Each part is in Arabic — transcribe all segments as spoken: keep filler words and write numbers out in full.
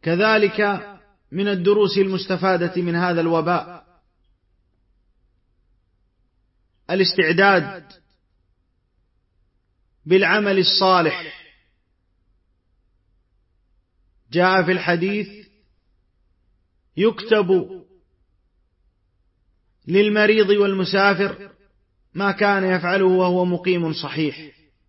كذلك من الدروس المستفادة من هذا الوباء الاستعداد بالعمل الصالح. جاء في الحديث: يكتب للمريض والمسافر ما كان يفعله وهو مقيم صحيح،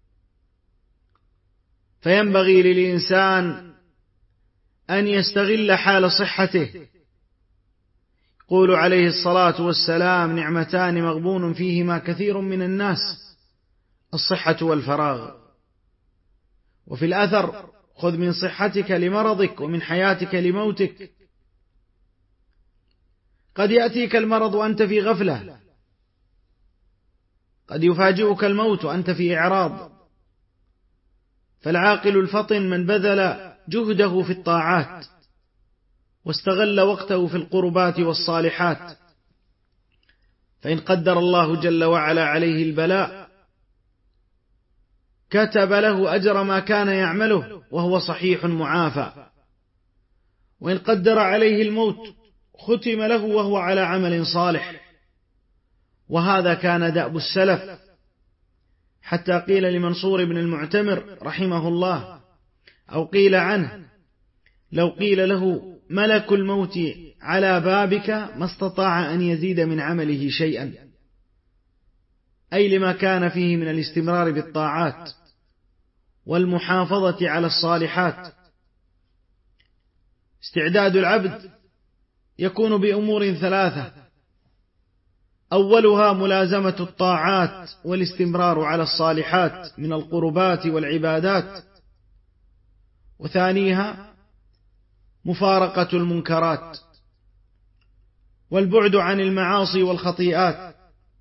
فينبغي للإنسان أن يستغل حال صحته. يقول عليه الصلاة والسلام: نعمتان مغبون فيهما كثير من الناس، الصحة والفراغ. وفي الأثر: خذ من صحتك لمرضك ومن حياتك لموتك. قد يأتيك المرض وأنت في غفلة، قد يفاجئك الموت وأنت في إعراض. فالعاقل الفطن من بذل جهده في الطاعات واستغل وقته في القربات والصالحات، فإن قدر الله جل وعلا عليه البلاء كتب له أجر ما كان يعمله وهو صحيح معافى، وإن قدر عليه الموت ختم له وهو على عمل صالح. وهذا كان دأب السلف، حتى قيل لمنصور بن المعتمر رحمه الله، أو قيل عنه: لو قيل له ملك الموت على بابك ما استطاع أن يزيد من عمله شيئا، أي لما كان فيه من الاستمرار بالطاعات والمحافظة على الصالحات. استعداد العبد يكون بأمور ثلاثة: أولها ملازمة الطاعات والاستمرار على الصالحات من القربات والعبادات، وثانيها مفارقة المنكرات والبعد عن المعاصي والخطيئات،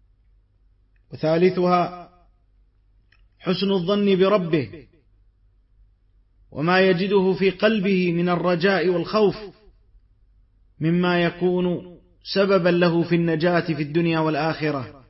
وثالثها حسن الظن بربه وما يجده في قلبه من الرجاء والخوف مما يكون سببا له في النجاة في الدنيا والآخرة.